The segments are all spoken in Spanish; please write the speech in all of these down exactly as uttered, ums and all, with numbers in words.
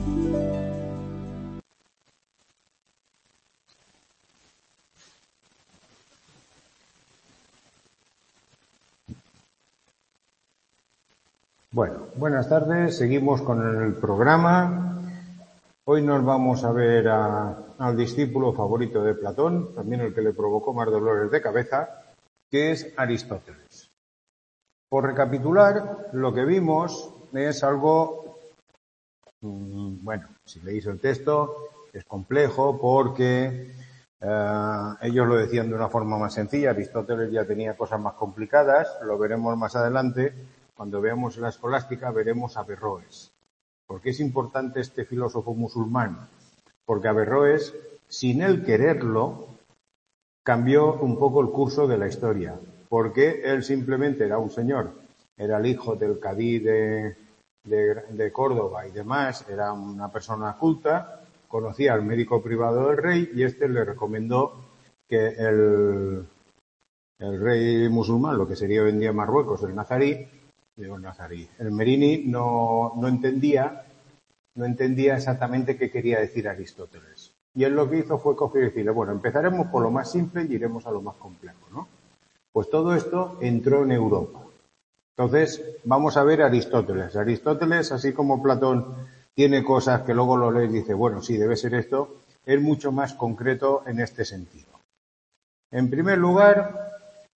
Bueno, buenas tardes, seguimos con el programa. Hoy nos vamos a ver a, al discípulo favorito de Platón, también el que le provocó más dolores de cabeza, que es Aristóteles. Por recapitular, lo que vimos es algo, mmm, bueno, si leéis el texto, es complejo porque eh, ellos lo decían de una forma más sencilla, Aristóteles ya tenía cosas más complicadas, lo veremos más adelante. Cuando veamos la escolástica veremos a Averroes. ¿Por qué es importante este filósofo musulmán? Porque Averroes, sin él quererlo, cambió un poco el curso de la historia. Porque él simplemente era un señor, era el hijo del cadí de, de, de Córdoba y demás, era una persona culta, conocía al médico privado del rey y este le recomendó que el, el rey musulmán, lo que sería hoy en día Marruecos, el nazarí, Digo, Nazarí. El Merini no, no entendía, no entendía exactamente qué quería decir Aristóteles. Y él lo que hizo fue coger y decirle, bueno, empezaremos por lo más simple y iremos a lo más complejo, ¿no? Pues todo esto entró en Europa. Entonces, vamos a ver a Aristóteles. Aristóteles, así como Platón tiene cosas que luego lo lees y dice, bueno, sí, debe ser esto, es mucho más concreto en este sentido. En primer lugar,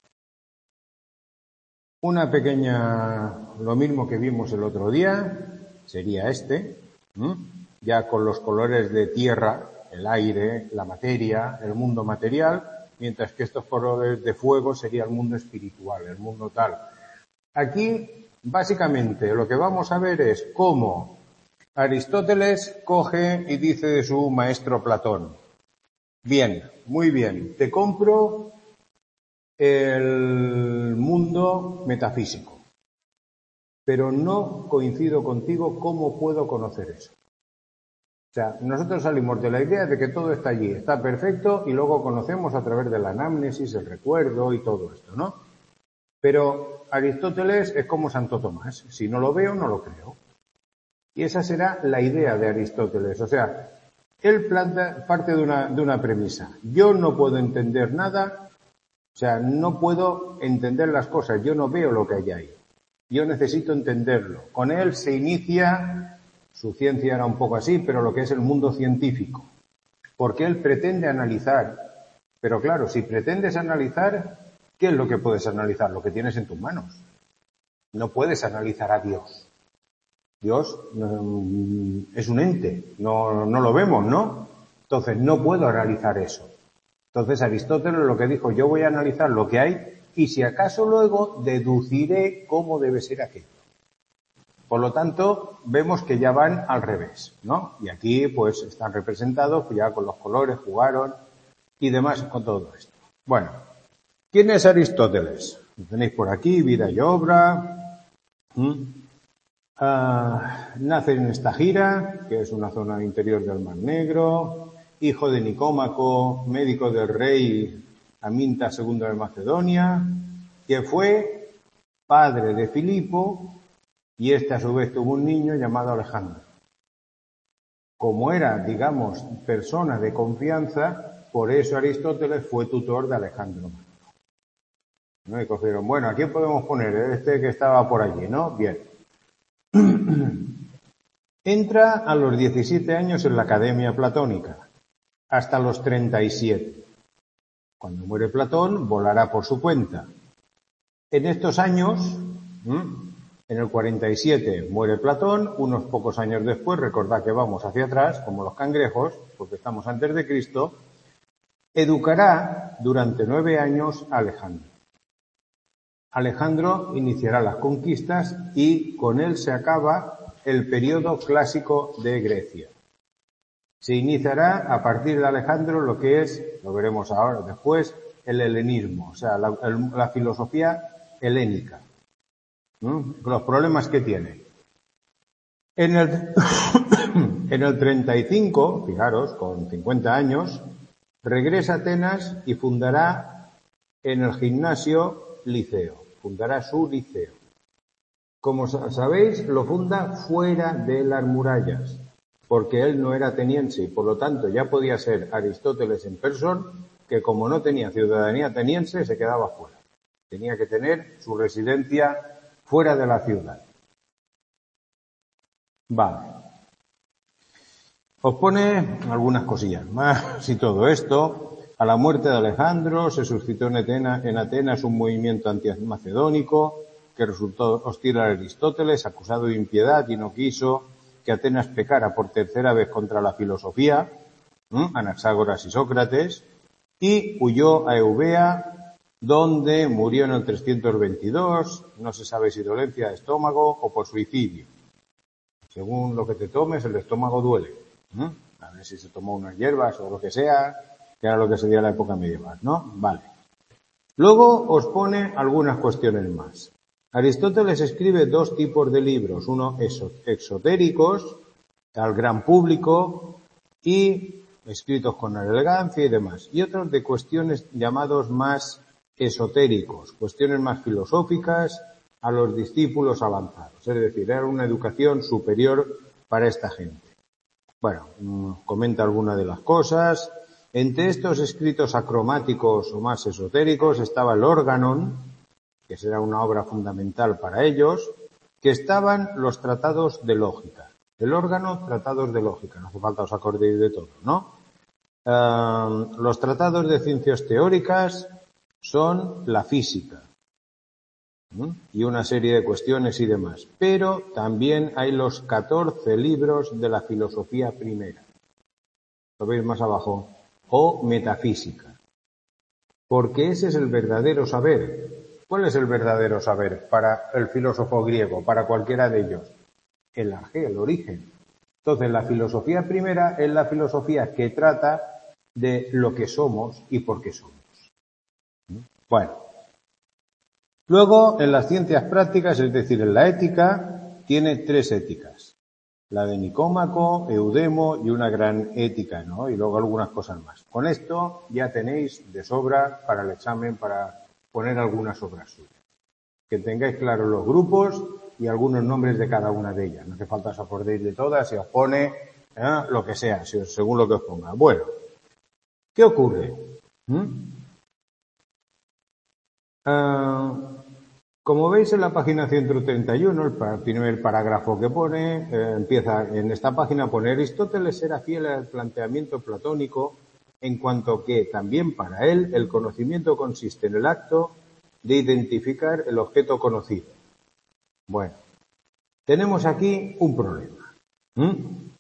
una pequeña, lo mismo que vimos el otro día, sería este, ¿m? ya con los colores de tierra, el aire, la materia, el mundo material, mientras que estos colores de fuego sería el mundo espiritual, el mundo tal. Aquí, básicamente, lo que vamos a ver es cómo Aristóteles coge y dice de su maestro Platón, bien, muy bien, te compro el mundo metafísico, pero no coincido contigo cómo puedo conocer eso. O sea, nosotros salimos de la idea de que todo está allí, está perfecto, y luego conocemos a través de la anamnesis, el recuerdo y todo esto, ¿no? Pero Aristóteles es como Santo Tomás, si no lo veo, no lo creo. Y esa será la idea de Aristóteles, o sea, él planta, parte de una, de una premisa. Yo no puedo entender nada. O sea, no puedo entender las cosas, yo no veo lo que hay ahí. Yo necesito entenderlo. Con él se inicia, su ciencia era un poco así, pero lo que es el mundo científico. Porque él pretende analizar. Pero claro, si pretendes analizar, ¿qué es lo que puedes analizar? Lo que tienes en tus manos. No puedes analizar a Dios. Dios um, es un ente, no, no lo vemos, ¿no? Entonces no puedo analizar eso. Entonces Aristóteles lo que dijo, yo voy a analizar lo que hay y si acaso luego deduciré cómo debe ser aquello. Por lo tanto, vemos que ya van al revés, ¿no? Y aquí pues están representados, pues ya con los colores jugaron y demás con todo esto. Bueno, ¿quién es Aristóteles? Lo tenéis por aquí, vida y obra. ¿Mm? Uh, nace en Estagira, que es una zona interior del Mar Negro. Hijo de Nicómaco, médico del rey Aminta segundo de Macedonia, que fue padre de Filipo, y este a su vez tuvo un niño llamado Alejandro. Como era, digamos, persona de confianza, por eso Aristóteles fue tutor de Alejandro. ¿No? Y cogieron, bueno, ¿a quién podemos poner? Este que estaba por allí, ¿no? Bien. Entra a los diecisiete años en la Academia Platónica. Hasta los treinta y siete. Cuando muere Platón, volará por su cuenta. En estos años, en el cuarenta y siete muere Platón, unos pocos años después, recordad que vamos hacia atrás, como los cangrejos, porque estamos antes de Cristo, educará durante nueve años a Alejandro. Alejandro iniciará las conquistas y con él se acaba el periodo clásico de Grecia. Se iniciará a partir de Alejandro lo que es, lo veremos ahora después, el helenismo, o sea, la, el, la filosofía helénica. ¿Mm? Los problemas que tiene. En el, en el treinta y cinco, fijaros, con cincuenta años, regresa a Atenas y fundará en el gimnasio Liceo, fundará su liceo. Como sabéis, lo funda fuera de las murallas. porque él no era ateniense y por lo tanto ya podía ser Aristóteles en persona, que como no tenía ciudadanía ateniense se quedaba fuera. Tenía que tener su residencia fuera de la ciudad. Vale. Os pone algunas cosillas más y todo esto. A la muerte de Alejandro se suscitó en Atenas, en Atenas un movimiento antimacedónico que resultó hostil a Aristóteles, acusado de impiedad y no quiso que Atenas pecara por tercera vez contra la filosofía, ¿eh? Anaxágoras y Sócrates, y huyó a Eubea, donde murió en el trescientos veintidós, no se sabe si dolencia de estómago o por suicidio. Según lo que te tomes, el estómago duele. ¿eh? A ver si se tomó unas hierbas o lo que sea, que era lo que sería la época medieval, ¿no? Vale. Luego os pone algunas cuestiones más. Aristóteles escribe dos tipos de libros, uno exotéricos, al gran público, y escritos con elegancia y demás, y otros de cuestiones llamados más esotéricos, cuestiones más filosóficas a los discípulos avanzados, es decir, era una educación superior para esta gente. Bueno, comenta algunas de las cosas. Entre estos escritos acromáticos o más esotéricos estaba el Organon, que será una obra fundamental para ellos, que estaban los tratados de lógica. El órgano, tratados de lógica, no hace falta os acordéis de todo, ¿no? Uh, los tratados de ciencias teóricas son la física, ¿no? Y una serie de cuestiones y demás. Pero también hay los catorce libros de la filosofía primera. ¿Lo veis más abajo? O metafísica. Porque ese es el verdadero saber. ¿Cuál es el verdadero saber para el filósofo griego, para cualquiera de ellos? El arjé, el origen. Entonces, la filosofía primera es la filosofía que trata de lo que somos y por qué somos. Bueno. Luego, en las ciencias prácticas, es decir, en la ética, tiene tres éticas. La de Nicómaco, Eudemo y una gran ética, ¿no? Y luego algunas cosas más. Con esto ya tenéis de sobra para el examen, para poner algunas obras suyas. Que tengáis claros los grupos y algunos nombres de cada una de ellas. No hace falta os acordéis de todas, se os pone ¿eh? lo que sea, según lo que os ponga. Bueno, ¿qué ocurre? ¿Mm? Uh, como veis en la página ciento treinta y uno, el primer parágrafo que pone, eh, empieza en esta página a poner Aristóteles era fiel al planteamiento platónico en cuanto que también para él el conocimiento consiste en el acto de identificar el objeto conocido. Bueno, tenemos aquí un problema. ¿Mm?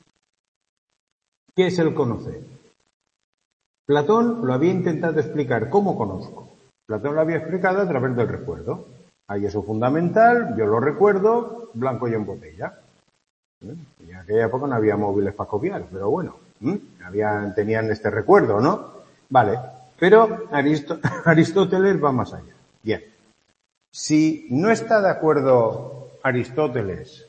¿Qué es el conocer? Platón lo había intentado explicar. ¿Cómo conozco? Platón lo había explicado a través del recuerdo. Hay eso fundamental, yo lo recuerdo, blanco y en botella. ¿Eh? En aquella época no había móviles para copiar, pero bueno, ¿eh? Habían, tenían este recuerdo, ¿no? Vale, pero Aristó- Aristóteles va más allá. Bien. Si no está de acuerdo Aristóteles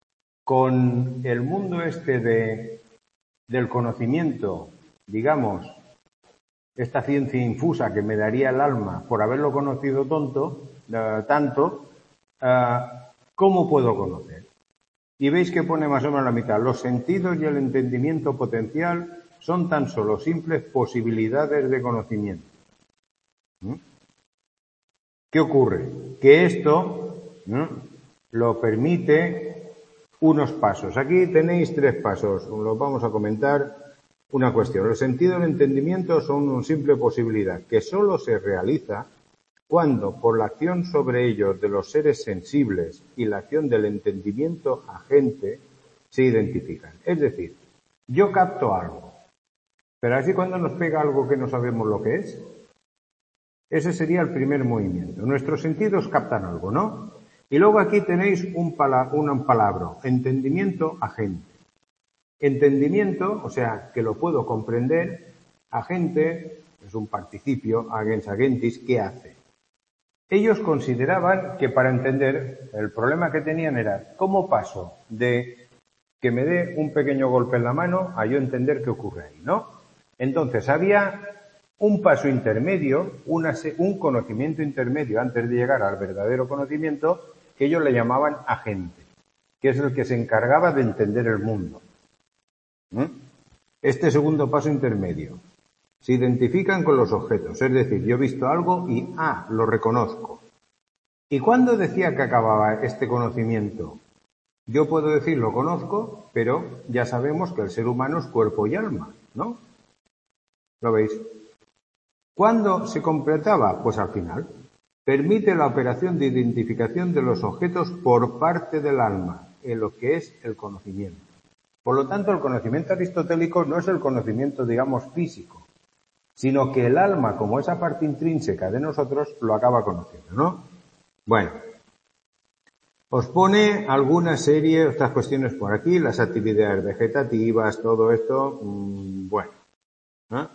con el mundo este de, del conocimiento, digamos, esta ciencia infusa que me daría el alma por haberlo conocido tonto, eh, tanto, eh, ¿cómo puedo conocer? Y veis que pone más o menos la mitad. Los sentidos y el entendimiento potencial son tan solo simples posibilidades de conocimiento. ¿Mm? ¿Qué ocurre? Que esto ¿no? lo permite unos pasos. Aquí tenéis tres pasos, los vamos a comentar. Una cuestión. Los sentidos del entendimiento son una simple posibilidad que sólo se realiza cuando, por la acción sobre ellos de los seres sensibles y la acción del entendimiento agente, se identifican. Es decir, yo capto algo, pero así cuando nos pega algo que no sabemos lo que es, ese sería el primer movimiento. Nuestros sentidos captan algo, ¿no? Y luego aquí tenéis un, pala- un palabra, entendimiento agente. Entendimiento, o sea, que lo puedo comprender, agente, es un participio, agens agentis, ¿qué hace? Ellos consideraban que para entender, el problema que tenían era, ¿cómo paso de que me dé un pequeño golpe en la mano a yo entender qué ocurre ahí, ¿no? Entonces, había un paso intermedio, una, un conocimiento intermedio antes de llegar al verdadero conocimiento, que ellos le llamaban agente, que es el que se encargaba de entender el mundo. ¿eh? Este segundo paso intermedio. Se identifican con los objetos, es decir, yo he visto algo y, ah, lo reconozco. ¿Y cuándo decía que acababa este conocimiento? Yo puedo decir lo conozco, pero ya sabemos que el ser humano es cuerpo y alma, ¿no? ¿Lo veis? ¿Cuándo se completaba? Pues al final. Permite la operación de identificación de los objetos por parte del alma, en lo que es el conocimiento. Por lo tanto, el conocimiento aristotélico no es el conocimiento, digamos, físico, sino que el alma, como esa parte intrínseca de nosotros, lo acaba conociendo, ¿no? Bueno, os pone alguna serie, estas cuestiones por aquí, las actividades vegetativas, todo esto, mmm, bueno. ¿eh?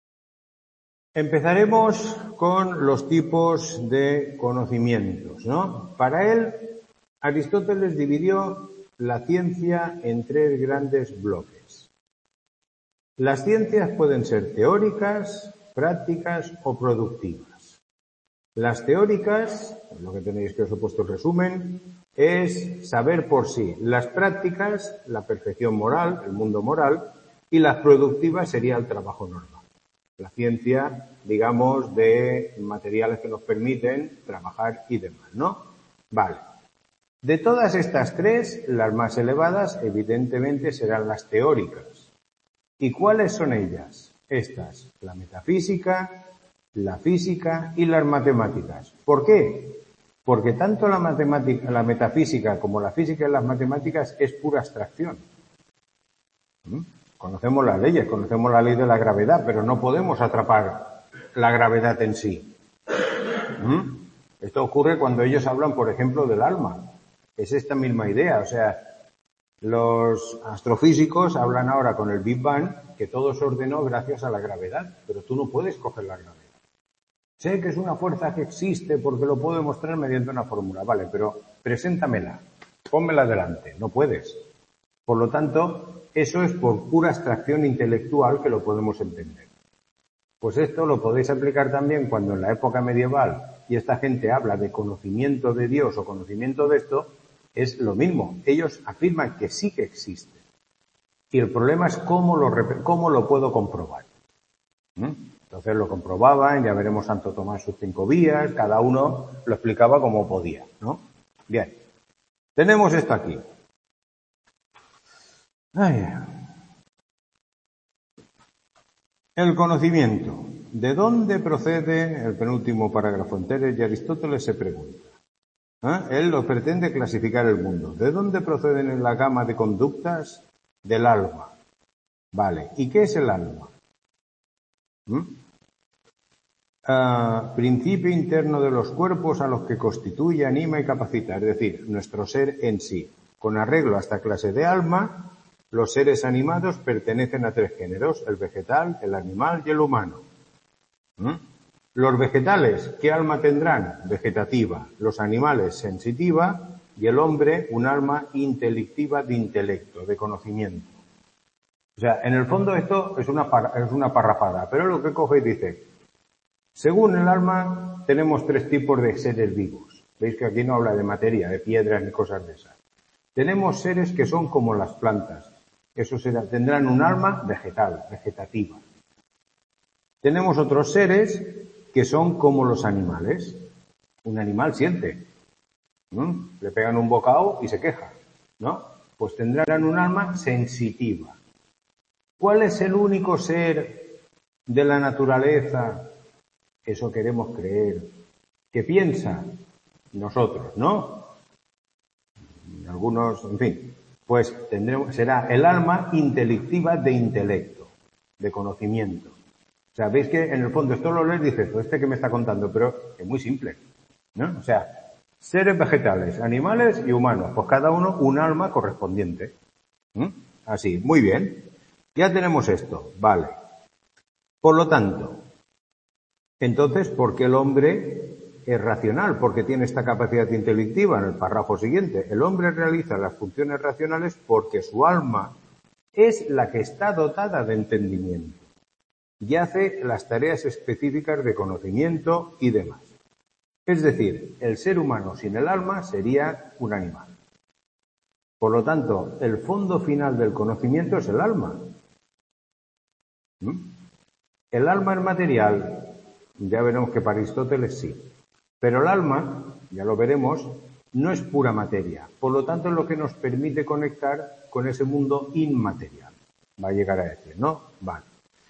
Empezaremos con los tipos de conocimientos, ¿no? Para él, Aristóteles dividió la ciencia en tres grandes bloques. Las ciencias pueden ser teóricas, prácticas o productivas. Las teóricas, lo que tenéis que os he puesto el resumen, es saber por sí. Las prácticas, la perfección moral, el mundo moral, y las productivas sería el trabajo normal. La ciencia, digamos, de materiales que nos permiten trabajar y demás, ¿no? Vale. De todas estas tres, las más elevadas, evidentemente, serán las teóricas. ¿Y cuáles son ellas? Estas, la metafísica, la física y las matemáticas. ¿Por qué? Porque tanto la matemática, la metafísica como la física y las matemáticas es pura abstracción. ¿Mm? Conocemos las leyes, conocemos la ley de la gravedad, pero no podemos atrapar la gravedad en sí. ¿Mm? Esto ocurre cuando ellos hablan, por ejemplo, del alma. Es esta misma idea, o sea, los astrofísicos hablan ahora con el Big Bang que todo se ordenó gracias a la gravedad, pero tú no puedes coger la gravedad. Sé que es una fuerza que existe porque lo puedo demostrar mediante una fórmula, vale, pero preséntamela, pónmela delante, no puedes. Por lo tanto, eso es por pura abstracción intelectual que lo podemos entender. Pues esto lo podéis aplicar también cuando en la época medieval y esta gente habla de conocimiento de Dios o conocimiento de esto, es lo mismo. Ellos afirman que sí que existe. Y el problema es cómo lo, cómo lo puedo comprobar. ¿Mm? Entonces lo comprobaban, ya veremos Santo Tomás sus cinco vías, cada uno lo explicaba como podía, ¿no? Bien. Tenemos esto aquí. Ay. El conocimiento. ¿De dónde procede? El penúltimo parágrafo entero y Aristóteles se pregunta. ¿Eh? Él lo pretende clasificar el mundo. ¿De dónde proceden en la gama de conductas? Del alma. Vale. ¿Y qué es el alma? ¿Mm? Uh, principio interno de los cuerpos a los que constituye, anima y capacita, es decir, nuestro ser en sí. Con arreglo a esta clase de alma, los seres animados pertenecen a tres géneros, el vegetal, el animal y el humano. ¿Mm? Los vegetales, ¿qué alma tendrán? Vegetativa. Los animales, sensitiva. Y el hombre, un alma intelectiva de intelecto, de conocimiento. O sea, en el fondo esto es una, es una parrafada, pero lo que coge y dice, según el alma, tenemos tres tipos de seres vivos. Veis que aquí no habla de materia, de piedras ni cosas de esas. Tenemos seres que son como las plantas. Esos tendrán un alma vegetal, vegetativa. Tenemos otros seres que son como los animales. Un animal siente. ¿Mm? Le pegan un bocado y se queja, ¿no? Pues tendrán un alma sensitiva. ¿Cuál es el único ser de la naturaleza? Eso queremos creer. ¿Que piensa? Nosotros, ¿no? Algunos, en fin. Pues tendremos, será el alma intelectiva de intelecto, de conocimiento. O sea, veis que en el fondo esto lo lees y dices, pues este que me está contando, pero es muy simple, ¿no? O sea, seres vegetales, animales y humanos, pues cada uno un alma correspondiente. ¿Mm? Así, muy bien. Ya tenemos esto, vale. Por lo tanto, entonces, ¿por qué el hombre es racional? Porque tiene esta capacidad intelectiva en el párrafo siguiente. El hombre realiza las funciones racionales porque su alma es la que está dotada de entendimiento y hace las tareas específicas de conocimiento y demás. Es decir, el ser humano sin el alma sería un animal. Por lo tanto, el fondo final del conocimiento es el alma. ¿Mm? ¿El alma es material? Ya veremos que para Aristóteles sí. Pero el alma, ya lo veremos, no es pura materia. Por lo tanto, es lo que nos permite conectar con ese mundo inmaterial. Va a llegar a decir, ¿no? Vale.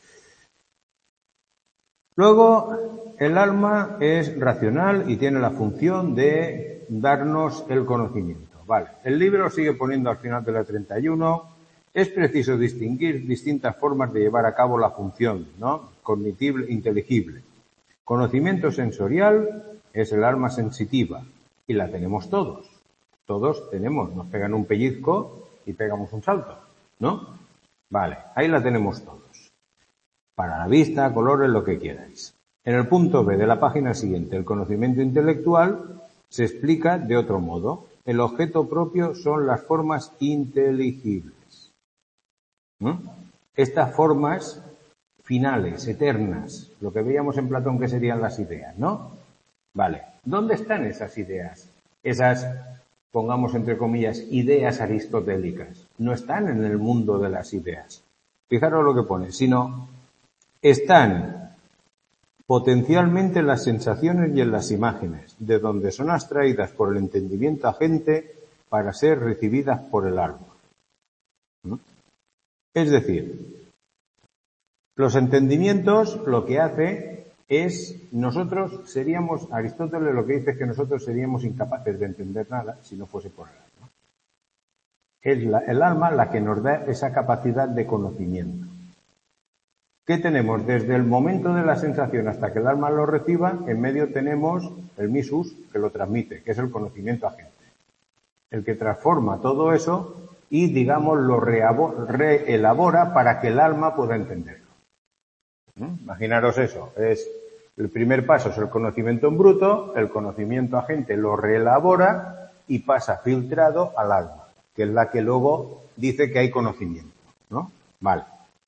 Luego, el alma es racional y tiene la función de darnos el conocimiento. Vale. El libro sigue poniendo al final de la treinta y uno, es preciso distinguir distintas formas de llevar a cabo la función, ¿no? Cognitible, inteligible. Conocimiento sensorial es el alma sensitiva y la tenemos todos. Todos tenemos, nos pegan un pellizco y pegamos un salto, ¿no? Vale, ahí la tenemos todos. Para la vista, colores, lo que queráis. En el punto B de la página siguiente, el conocimiento intelectual se explica de otro modo. El objeto propio son las formas inteligibles. ¿Mm? Estas formas finales, eternas, lo que veíamos en Platón que serían las ideas, ¿no? Vale, ¿dónde están esas ideas? Esas, pongamos entre comillas, ideas aristotélicas. No están en el mundo de las ideas. Fijaros lo que pone, sino están potencialmente en las sensaciones y en las imágenes, de donde son abstraídas por el entendimiento agente para ser recibidas por el alma. ¿Mm? Es decir, los entendimientos lo que hace es, nosotros seríamos, Aristóteles lo que dice es que nosotros seríamos incapaces de entender nada si no fuese por el alma. Es la, el alma la que nos da esa capacidad de conocimiento. ¿Qué tenemos? Desde el momento de la sensación hasta que el alma lo reciba, en medio tenemos el misus que lo transmite, que es el conocimiento agente. El que transforma todo eso y, digamos, lo reelabora para que el alma pueda entenderlo. ¿Mm? Imaginaros eso. Es, el primer paso es el conocimiento en bruto, el conocimiento agente lo reelabora y pasa filtrado al alma, que es la que luego dice que hay conocimiento, ¿no? Vale.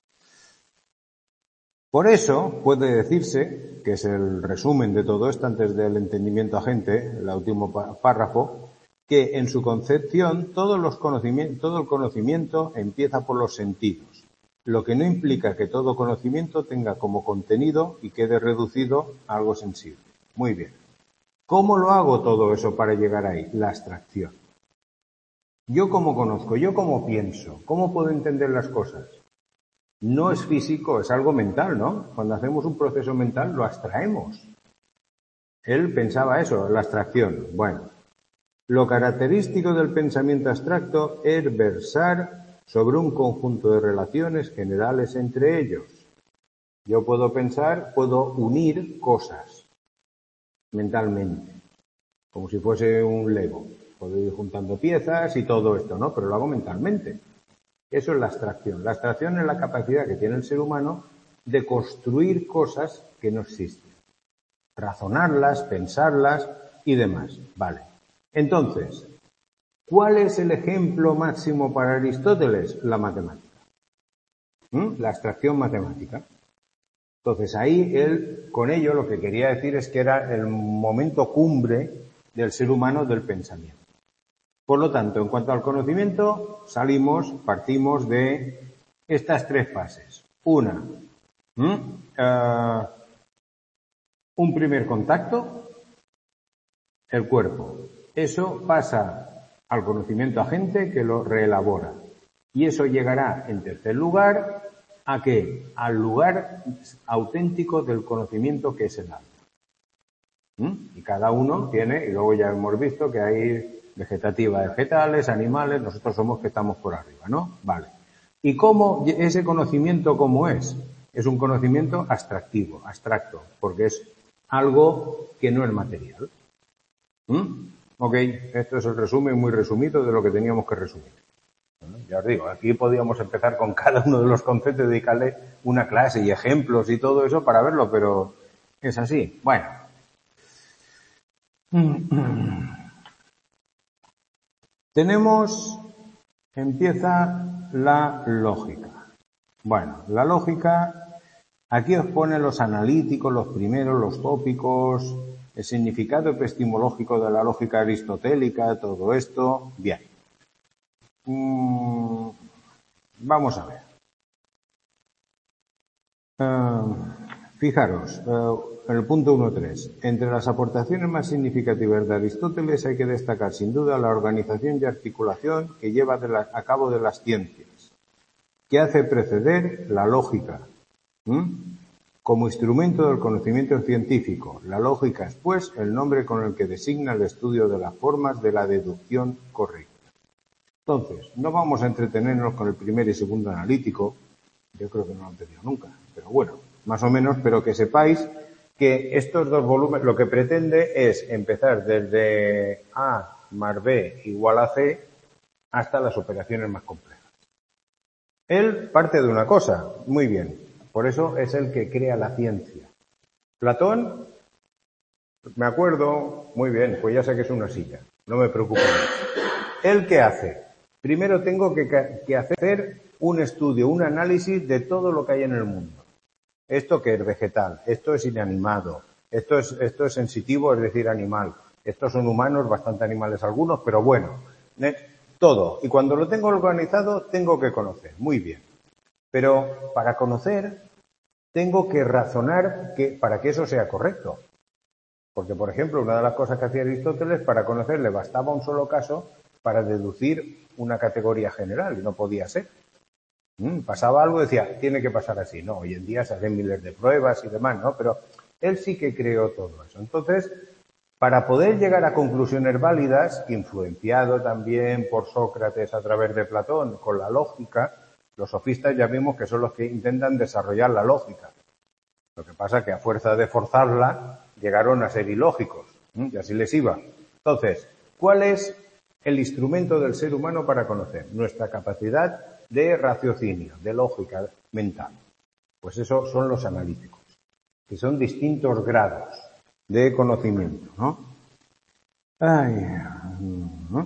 Por eso puede decirse, que es el resumen de todo esto antes del entendimiento agente, el último párrafo, que en su concepción todos los conocimientos, todo el conocimiento empieza por los sentidos, lo que no implica que todo conocimiento tenga como contenido y quede reducido a algo sensible. Muy bien. ¿Cómo lo hago todo eso para llegar ahí? La abstracción. ¿Yo cómo conozco? ¿Yo cómo pienso? ¿Cómo puedo entender las cosas? No es físico, es algo mental, ¿no? Cuando hacemos un proceso mental lo abstraemos. Él pensaba eso, la abstracción. Bueno, lo característico del pensamiento abstracto es versar sobre un conjunto de relaciones generales entre ellos. Yo puedo pensar, puedo unir cosas mentalmente, como si fuese un Lego. Puedo ir juntando piezas y todo esto, ¿no? Pero lo hago mentalmente. Eso es la abstracción. La abstracción es la capacidad que tiene el ser humano de construir cosas que no existen. Razonarlas, pensarlas y demás. Vale. Entonces, ¿cuál es el ejemplo máximo para Aristóteles? La matemática. ¿Mm? La abstracción matemática. Entonces ahí él, con ello, lo que quería decir es que era el momento cumbre del ser humano del pensamiento. Por lo tanto, en cuanto al conocimiento, salimos, partimos de estas tres fases. Una, ¿Mm? uh, un primer contacto, el cuerpo. Eso pasa al conocimiento agente que lo reelabora. Y eso llegará, en tercer lugar, ¿a qué? Al lugar auténtico del conocimiento que es el alma. ¿Mm? Y cada uno tiene, y luego ya hemos visto que hay vegetativa, vegetales, animales, nosotros somos que estamos por arriba, ¿no? Vale. ¿Y cómo, ese conocimiento cómo es? Es un conocimiento abstractivo, abstracto, porque es algo que no es material. ¿Mm? Ok, esto es el resumen muy resumido de lo que teníamos que resumir. Bueno, ya os digo, aquí podíamos empezar con cada uno de los conceptos, dedicarle una clase y ejemplos y todo eso para verlo, pero es así. Bueno. Tenemos, empieza la lógica. Bueno, la lógica, aquí os pone los analíticos, los primeros, los tópicos, el significado epistemológico de la lógica aristotélica, todo esto. Bien. Mm, vamos a ver. Uh, fijaros, uh, en el punto uno punto tres. Entre las aportaciones más significativas de Aristóteles hay que destacar sin duda la organización y articulación que lleva de la, a cabo de las ciencias, que hace preceder la lógica ¿Mm? como instrumento del conocimiento científico. La lógica es, pues, el nombre con el que designa el estudio de las formas de la deducción correcta. Entonces, no vamos a entretenernos con el primer y segundo analítico, yo creo que no lo han pedido nunca, pero bueno, más o menos, pero que sepáis que estos dos volúmenes lo que pretende es empezar desde A más B igual a C hasta las operaciones más complejas. Él parte de una cosa, muy bien, por eso es el que crea la ciencia. Platón, me acuerdo, muy bien, pues ya sé que es una silla, no me preocupo. ¿Él qué hace? Primero tengo que, que hacer un estudio, un análisis de todo lo que hay en el mundo. Esto que es vegetal, esto es inanimado, esto es, esto es sensitivo, es decir, animal. Estos son humanos, bastante animales algunos, pero bueno, ¿eh? Todo. Y cuando lo tengo organizado, tengo que conocer. Muy bien. Pero para conocer, tengo que razonar que, para que eso sea correcto. Porque, por ejemplo, una de las cosas que hacía Aristóteles, para conocer le bastaba un solo caso para deducir una categoría general, y no podía ser. Mm, pasaba algo, decía, tiene que pasar así. No, hoy en día se hacen miles de pruebas y demás, ¿no? Pero él sí que creó todo eso. Entonces, para poder llegar a conclusiones válidas, influenciado también por Sócrates a través de Platón con la lógica, los sofistas ya vimos que son los que intentan desarrollar la lógica. Lo que pasa es que a fuerza de forzarla, llegaron a ser ilógicos, ¿sí? Y así les iba. Entonces, ¿cuál es el instrumento del ser humano para conocer? Nuestra capacidad de raciocinio, de lógica mental. Pues eso son los analíticos, que son distintos grados de conocimiento, ¿no? Ay, ¿no?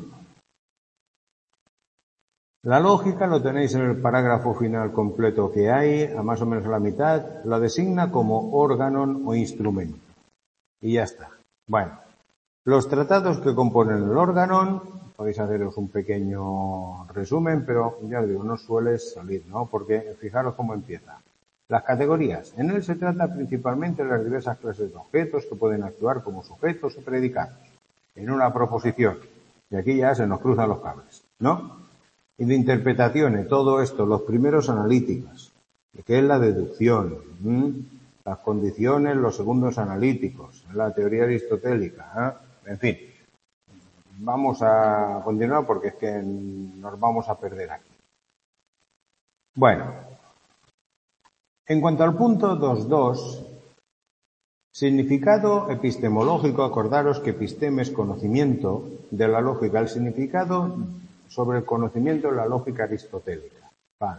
La lógica, lo tenéis en el parágrafo final completo que hay, a más o menos a la mitad, la designa como órgano o instrumento. Y ya está. Bueno, los tratados que componen el órgano, podéis haceros un pequeño resumen, pero ya os digo, no suele salir, ¿no? Porque fijaros cómo empieza. Las categorías. En él se trata principalmente de las diversas clases de objetos que pueden actuar como sujetos o predicados en una proposición. Y aquí ya se nos cruzan los cables, ¿no? Y de interpretaciones, todo esto, los primeros analíticos, que es la deducción, ¿m? Las condiciones, los segundos analíticos, la teoría aristotélica, ¿eh? En fin, vamos a continuar porque es que nos vamos a perder aquí. Bueno, en cuanto al punto dos punto dos, significado epistemológico, acordaros que episteme es conocimiento de la lógica, el significado sobre el conocimiento de la lógica aristotélica. Vale.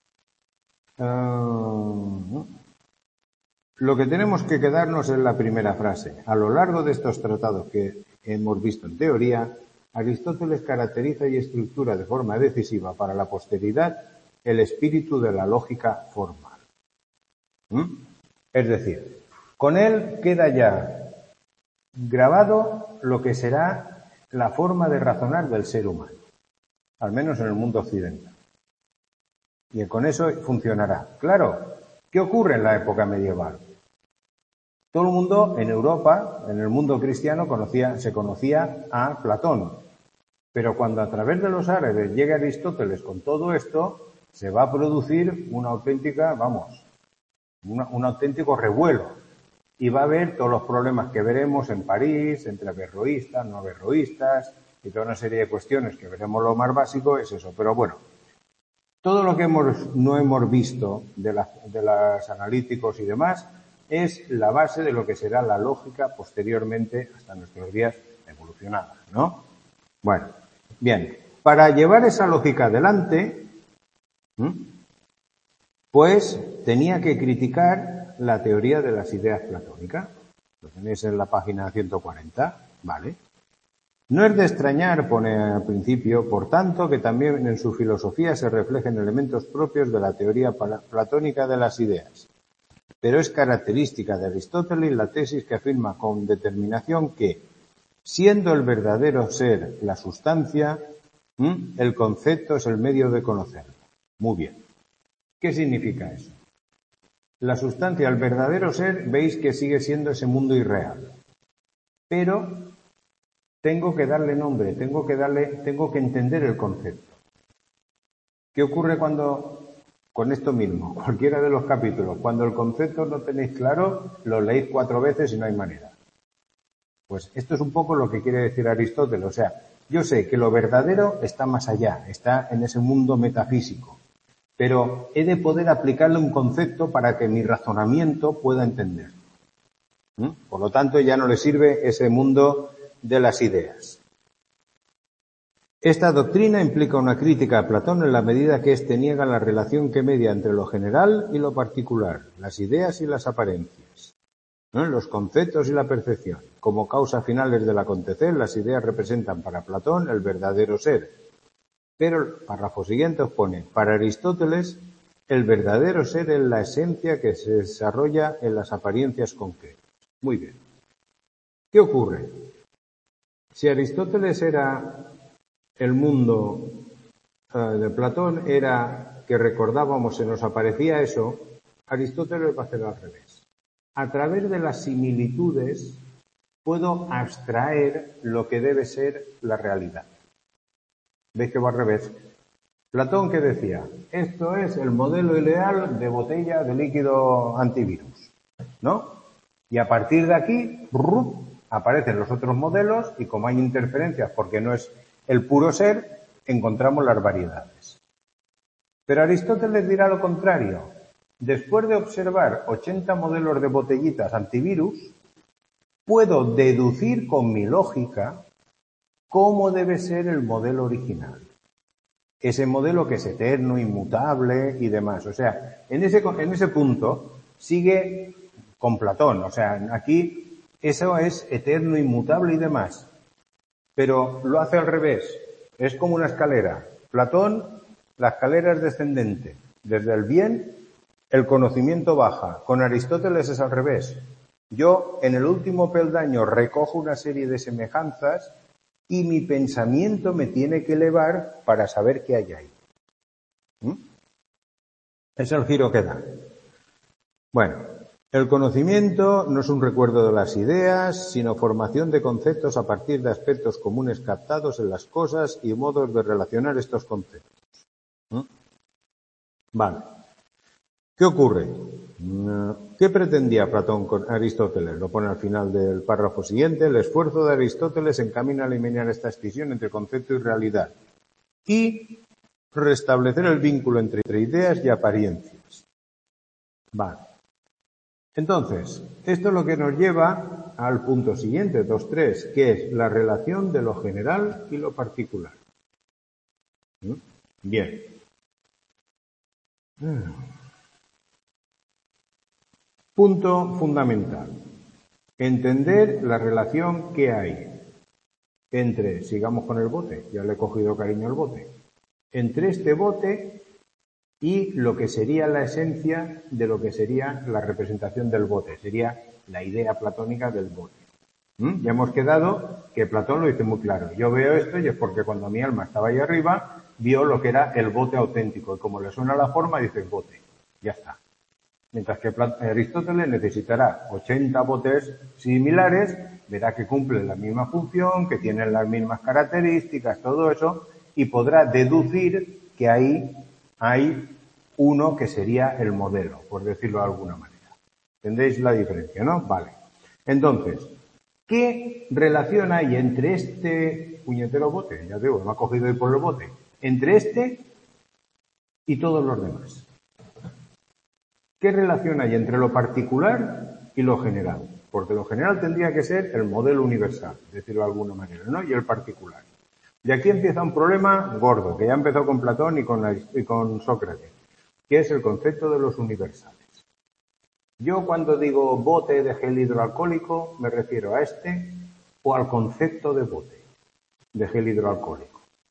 Uh, lo que tenemos que quedarnos es la primera frase. A lo largo de estos tratados que hemos visto en teoría, Aristóteles caracteriza y estructura de forma decisiva para la posteridad el espíritu de la lógica formal. ¿Mm? Es decir, con él queda ya grabado lo que será la forma de razonar del ser humano, al menos en el mundo occidental. Y con eso funcionará. Claro, ¿qué ocurre en la época medieval? Todo el mundo en Europa, en el mundo cristiano, conocía, se conocía a Platón. Pero cuando a través de los árabes llega Aristóteles con todo esto, se va a producir una auténtica, vamos, una, un auténtico revuelo. Y va a haber todos los problemas que veremos en París, entre averroístas, no averroístas, y toda una serie de cuestiones que veremos. Lo más básico es eso. Pero bueno, todo lo que hemos, no hemos visto de, la, de los analíticos y demás es la base de lo que será la lógica posteriormente hasta nuestros días evolucionada, ¿no? Bueno, bien, para llevar esa lógica adelante, ¿m? pues tenía que criticar la teoría de las ideas platónicas. Lo tenéis en la página ciento cuarenta, ¿vale? No es de extrañar, pone al principio, por tanto, que también en su filosofía se reflejen elementos propios de la teoría platónica de las ideas. Pero es característica de Aristóteles la tesis que afirma con determinación que, siendo el verdadero ser la sustancia, ¿m? el concepto es el medio de conocerlo. Muy bien. ¿Qué significa eso? La sustancia, el verdadero ser, veis que sigue siendo ese mundo irreal. Pero tengo que darle nombre, tengo que darle, tengo que entender el concepto. ¿Qué ocurre cuando, con esto mismo, cualquiera de los capítulos, cuando el concepto no tenéis claro, lo leéis cuatro veces y no hay manera? Pues esto es un poco lo que quiere decir Aristóteles. O sea, yo sé que lo verdadero está más allá, está en ese mundo metafísico, pero he de poder aplicarle un concepto para que mi razonamiento pueda entenderlo. ¿Mm? Por lo tanto, ya no le sirve ese mundo de las ideas. Esta doctrina implica una crítica a Platón en la medida que éste niega la relación que media entre lo general y lo particular, las ideas y las apariencias, ¿no? Los conceptos y la percepción. Como causa finales del acontecer, las ideas representan para Platón el verdadero ser. Pero el párrafo siguiente os pone, para Aristóteles, el verdadero ser es la esencia que se desarrolla en las apariencias concretas. Muy bien. ¿Qué ocurre? Si Aristóteles era el mundo uh, de Platón, era que recordábamos, se nos aparecía eso, Aristóteles va a hacer al revés. A través de las similitudes puedo abstraer lo que debe ser la realidad. ¿Veis que va al revés? Platón, ¿qué decía? Esto es el modelo ideal de botella de líquido antivirus, ¿no? Y a partir de aquí, brrr, aparecen los otros modelos y como hay interferencias porque no es el puro ser, encontramos las variedades. Pero Aristóteles dirá lo contrario. Después de observar ochenta modelos de botellitas antivirus, puedo deducir con mi lógica cómo debe ser el modelo original. Ese modelo que es eterno, inmutable y demás. O sea, en ese, en ese punto sigue con Platón. O sea, aquí eso es eterno, inmutable y demás. Pero lo hace al revés. Es como una escalera. Platón, la escalera es descendente. Desde el bien, el conocimiento baja. Con Aristóteles es al revés. Yo, en el último peldaño, recojo una serie de semejanzas y mi pensamiento me tiene que elevar para saber qué hay ahí. ¿Mm? Es el giro que da. Bueno, el conocimiento no es un recuerdo de las ideas, sino formación de conceptos a partir de aspectos comunes captados en las cosas y modos de relacionar estos conceptos. ¿Mm? Vale. ¿Qué ocurre? ¿Qué pretendía Platón con Aristóteles? Lo pone al final del párrafo siguiente. El esfuerzo de Aristóteles encamina a eliminar esta escisión entre concepto y realidad y restablecer el vínculo entre ideas y apariencias. Vale. Entonces, esto es lo que nos lleva al punto siguiente, dos punto tres, que es la relación de lo general y lo particular. ¿Mm? Bien. Punto fundamental. Entender la relación que hay entre, sigamos con el bote, ya le he cogido cariño al bote, entre este bote y lo que sería la esencia de lo que sería la representación del bote, sería la idea platónica del bote. ¿Mm? Ya hemos quedado que Platón lo dice muy claro. Yo veo esto y es porque cuando mi alma estaba ahí arriba, vio lo que era el bote auténtico y como le suena la forma, dice bote. Ya está. Mientras que Aristóteles necesitará ochenta botes similares, verá que cumplen la misma función, que tienen las mismas características, todo eso, y podrá deducir que ahí hay uno que sería el modelo, por decirlo de alguna manera. ¿Entendéis la diferencia, no? Vale. Entonces, ¿qué relación hay entre este puñetero bote? Ya digo, me ha cogido ahí por el bote. Entre este y todos los demás. ¿Qué relación hay entre lo particular y lo general? Porque lo general tendría que ser el modelo universal, decirlo de alguna manera, ¿no? Y el particular. Y aquí empieza un problema gordo, que ya empezó con Platón y con, y con Sócrates, que es el concepto de los universales. Yo cuando digo bote de gel hidroalcohólico me refiero a este o al concepto de bote de gel hidroalcohólico.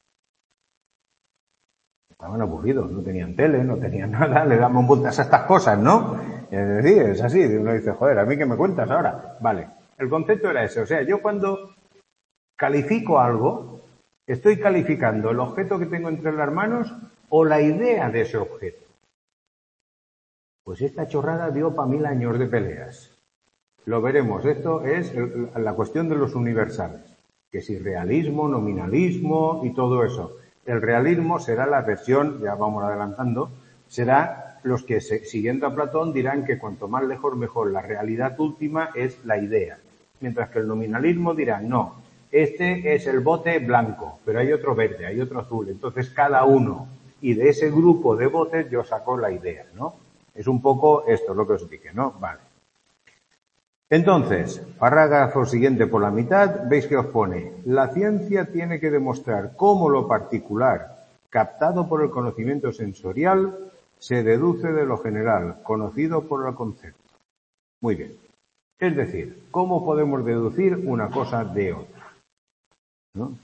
Estaban aburridos, no tenían tele, no tenían nada, le damos vueltas a estas cosas, ¿no? Es decir, es así, uno dice, joder, ¿a mí qué me cuentas ahora? Vale, el concepto era ese, o sea, yo cuando califico algo, estoy calificando el objeto que tengo entre las manos o la idea de ese objeto. Pues esta chorrada dio para mil años de peleas. Lo veremos. Esto es el, la cuestión de los universales. Que si realismo, nominalismo y todo eso. El realismo será la versión, ya vamos adelantando, será los que, siguiendo a Platón, dirán que cuanto más lejos mejor. La realidad última es la idea. Mientras que el nominalismo dirá, no, este es el bote blanco, pero hay otro verde, hay otro azul. Entonces cada uno, y de ese grupo de botes yo saco la idea, ¿no? Es un poco esto lo que os dije, ¿no? Vale. Entonces, parágrafo siguiente por la mitad, veis que os pone, la ciencia tiene que demostrar cómo lo particular, captado por el conocimiento sensorial, se deduce de lo general, conocido por el concepto. Muy bien. Es decir, ¿cómo podemos deducir una cosa de otra? ¿No?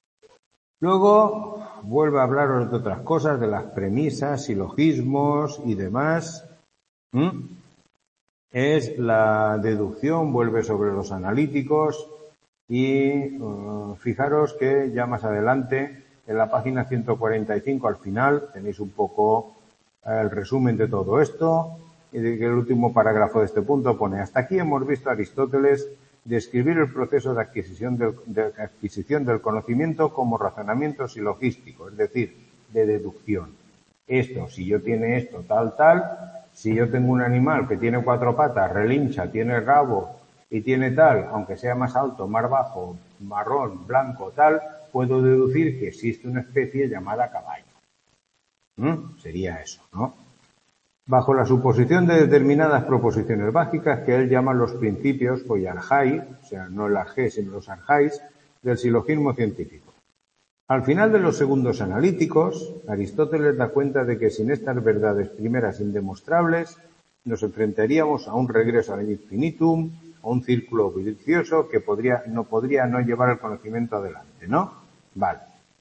Luego vuelve a hablaros de otras cosas, de las premisas, silogismos y demás. ¿Mm? Es la deducción, vuelve sobre los analíticos y uh, fijaros que ya más adelante, en la página ciento cuarenta y cinco al final, tenéis un poco el resumen de todo esto y de que el último parágrafo de este punto pone, hasta aquí hemos visto a Aristóteles describir el proceso de adquisición del, de adquisición del conocimiento como razonamiento silogístico, es decir, de deducción. Esto, si yo tiene esto, tal, tal, si yo tengo un animal que tiene cuatro patas, relincha, tiene rabo y tiene tal, aunque sea más alto, más bajo, marrón, blanco, tal, puedo deducir que existe una especie llamada caballo. ¿Mm? Sería eso, ¿no? Bajo la suposición de determinadas proposiciones básicas que él llama los principios o arjai, o sea, no el arjé, sino los arjais, del silogismo científico. Al final de los segundos analíticos, Aristóteles da cuenta de que sin estas verdades primeras indemostrables, nos enfrentaríamos a un regreso al infinitum, a un círculo vicioso que podría, no podría no llevar el conocimiento adelante, ¿no? Vale.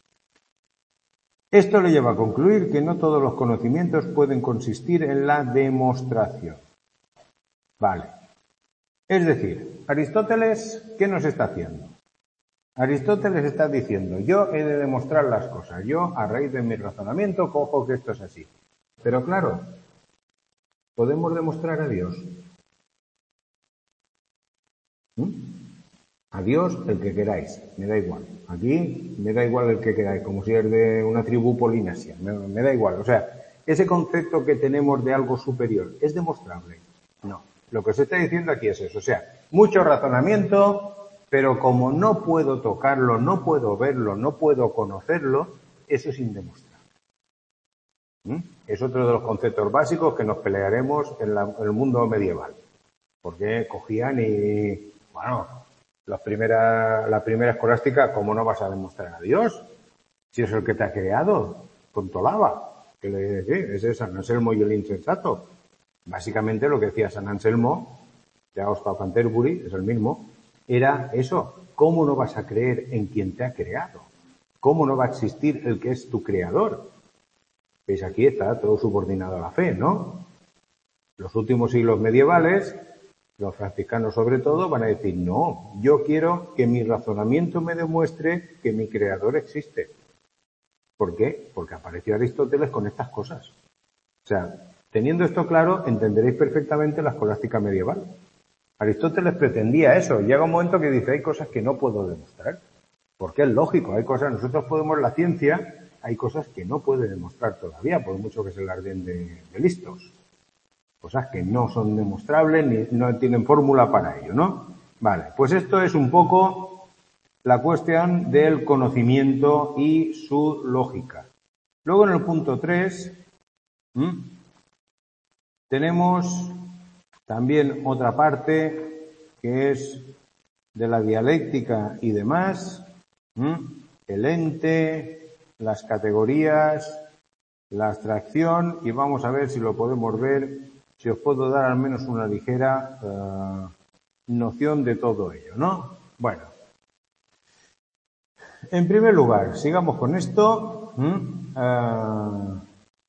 Esto le lleva a concluir que no todos los conocimientos pueden consistir en la demostración. Vale. Es decir, Aristóteles, ¿qué nos está haciendo? Aristóteles está diciendo, yo he de demostrar las cosas, yo a raíz de mi razonamiento cojo que esto es así. Pero claro, ¿podemos demostrar a Dios? ¿Mm? A Dios el que queráis, me da igual. Aquí me da igual el que queráis, como si es de una tribu polinesia, me, me da igual. O sea, ese concepto que tenemos de algo superior, ¿es demostrable? No. Lo que se está diciendo aquí es eso, o sea, mucho razonamiento, pero como no puedo tocarlo, no puedo verlo, no puedo conocerlo, eso es indemostrable. ¿Mm? Es otro de los conceptos básicos que nos pelearemos en, la, en el mundo medieval. Porque cogían y, bueno, la primera, la primera escolástica, ¿cómo no vas a demostrar a Dios? Si es el que te ha creado, contolaba. Que le sí, ese es San Anselmo y el insensato. Básicamente lo que decía San Anselmo, de Aosta Canterbury, es el mismo, era eso. ¿Cómo no vas a creer en quien te ha creado? ¿Cómo no va a existir el que es tu creador? Veis, aquí está todo subordinado a la fe, ¿no? Los últimos siglos medievales, los franciscanos sobre todo, van a decir, no, yo quiero que mi razonamiento me demuestre que mi creador existe. ¿Por qué? Porque apareció Aristóteles con estas cosas. O sea, teniendo esto claro, entenderéis perfectamente la escolástica medieval. Aristóteles pretendía eso. Llega un momento que dice, hay cosas que no puedo demostrar. Porque es lógico, hay cosas, nosotros podemos, la ciencia, hay cosas que no puede demostrar todavía, por mucho que se las den de, de listos. Cosas que no son demostrables ni no tienen fórmula para ello, ¿no? Vale, pues esto es un poco la cuestión del conocimiento y su lógica. Luego en el punto tres, ¿m? tenemos también otra parte que es de la dialéctica y demás, ¿m? el ente, las categorías, la abstracción, y vamos a ver si lo podemos ver, si os puedo dar al menos una ligera uh, noción de todo ello, ¿no? Bueno, en primer lugar, sigamos con esto. ¿Mm? Uh,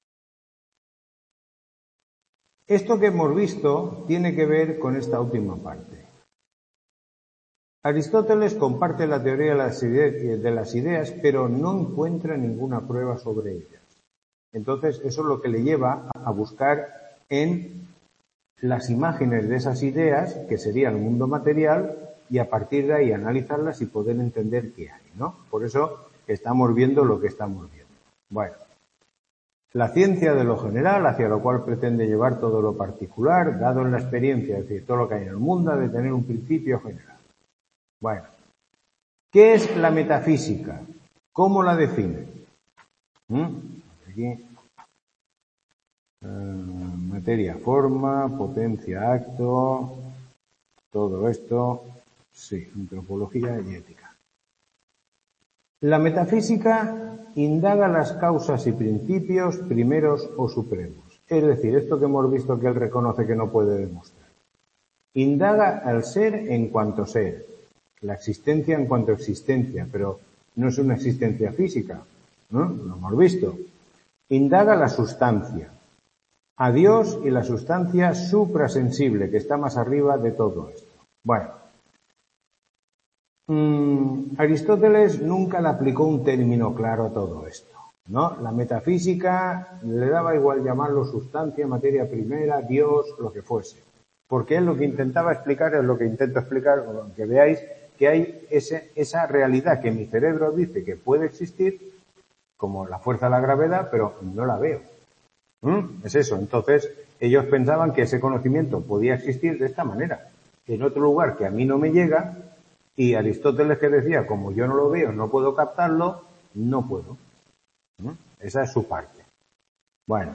esto que hemos visto tiene que ver con esta última parte. Aristóteles comparte la teoría de las ideas, de las ideas, pero no encuentra ninguna prueba sobre ellas. Entonces, eso es lo que le lleva a buscar en las imágenes de esas ideas, que sería el mundo material, y a partir de ahí analizarlas y poder entender qué hay, ¿no? Por eso estamos viendo lo que estamos viendo. Bueno, la ciencia de lo general, hacia lo cual pretende llevar todo lo particular, dado en la experiencia, es decir, todo lo que hay en el mundo, ha de tener un principio general. Bueno, ¿qué es la metafísica? ¿Cómo la define? ¿Mm? Aquí. Uh, materia, forma, potencia, acto, todo esto, sí, antropología y ética. La metafísica indaga las causas y principios primeros o supremos. Es decir, esto que hemos visto que él reconoce que no puede demostrar. Indaga al ser en cuanto ser, la existencia en cuanto existencia, pero no es una existencia física, ¿no? Lo hemos visto. Indaga la sustancia, a Dios y la sustancia suprasensible, que está más arriba de todo esto. Bueno, mmm, Aristóteles nunca le aplicó un término claro a todo esto, ¿no? La metafísica le daba igual llamarlo sustancia, materia primera, Dios, lo que fuese. Porque él lo que intentaba explicar es lo que intento explicar, que veáis que hay ese, esa realidad que mi cerebro dice que puede existir, como la fuerza de la gravedad, pero no la veo. ¿Mm? Es eso. Entonces, ellos pensaban que ese conocimiento podía existir de esta manera, en otro lugar que a mí no me llega, y Aristóteles que decía, como yo no lo veo, no puedo captarlo, no puedo. ¿Mm? Esa es su parte. Bueno.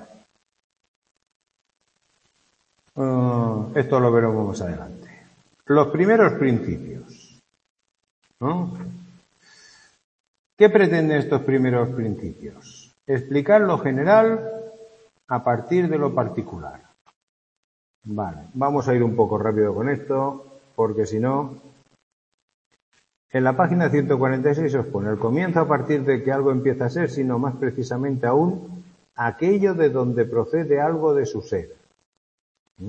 Uh, esto lo veremos más adelante. Los primeros principios. ¿No? ¿Qué pretenden estos primeros principios? Explicar lo general a partir de lo particular. Vale, vamos a ir un poco rápido con esto, porque si no... En la página ciento cuarenta y seis os pone el comienzo a partir de que algo empieza a ser, sino más precisamente aún, aquello de donde procede algo de su ser. ¿Mm?